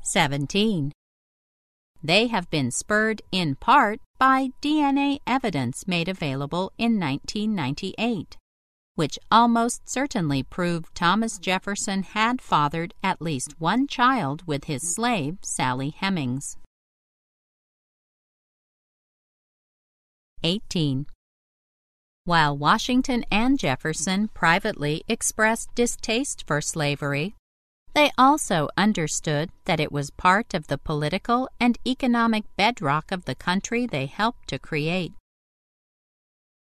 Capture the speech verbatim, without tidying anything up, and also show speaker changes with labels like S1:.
S1: seventeen. They have been spurred in part by D N A evidence made available in nineteen ninety-eight, which almost certainly proved Thomas Jefferson had fathered at least one child with his slave, Sally Hemings. eighteen. While Washington and Jefferson privately expressed distaste for slavery, they also understood that it was part of the political and economic bedrock of the country they helped to create.